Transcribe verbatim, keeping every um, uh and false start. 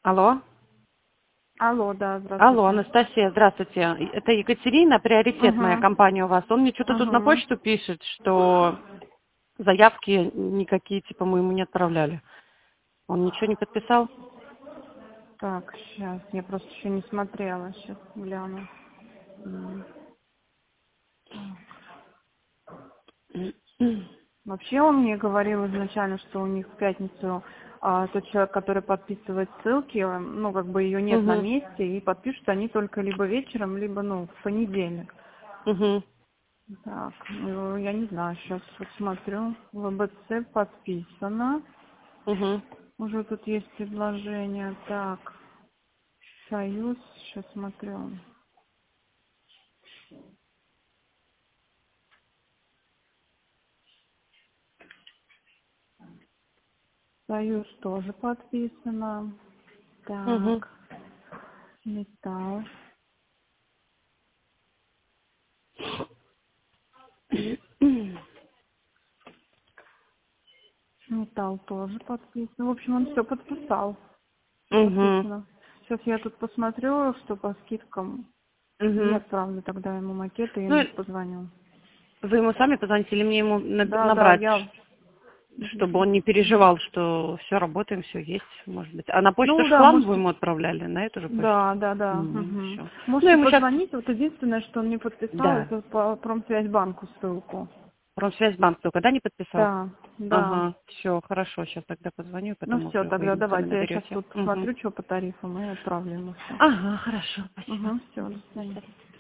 Алло. Алло, да, Алло, здравствуйте. Анастасия, здравствуйте. Это Екатерина, приоритет моя Угу, компания у вас. Он мне что-то тут на угу. почту пишет, что заявки никакие, типа, мы ему не отправляли. Он ничего не подписал? Так, сейчас, я просто еще не смотрела, сейчас гляну. М. Вообще он мне говорил изначально, что у них в пятницу а, тот человек, который подписывает ссылки, ну, как бы ее нет на Угу. месте, и подпишут они только либо вечером, либо, ну, в понедельник. Угу. Так, ну, я не знаю, сейчас посмотрю. В ВБЦ подписано. Угу. Уже тут есть предложение. Так, Союз, сейчас смотрю. Союз тоже подписано. Угу. Так, металл. Металл тоже подписан. В общем, он все подписал. Все Угу. подписано. Сейчас я тут посмотрю, что по скидкам. И Угу. отправлю тогда ему макеты и ему Ну, позвоню. вы ему сами позвоните или мне ему наб- Да, да, набрать, я... чтобы он не переживал, что все работаем, все есть, может быть. А на почту Ну да, Шхлам вы можете... ему отправляли, на эту же почту? Да, да, да. Ну, Угу. все. Ну, Можете ему сейчас... позвонить. Вот единственное, что он не подписал, Да. это по Промсвязьбанку ссылку. Промсвязьбанк только, да, не подписал? Да, да. Ага, все, хорошо, сейчас тогда позвоню, Ну потом все, уже вы тогда ему сами давайте. Я сейчас наберете. тут Угу. смотрю, что по тарифам, и отправлю ему все. Ага, хорошо, спасибо. Угу, все, до Мгм. До свидания. свидания.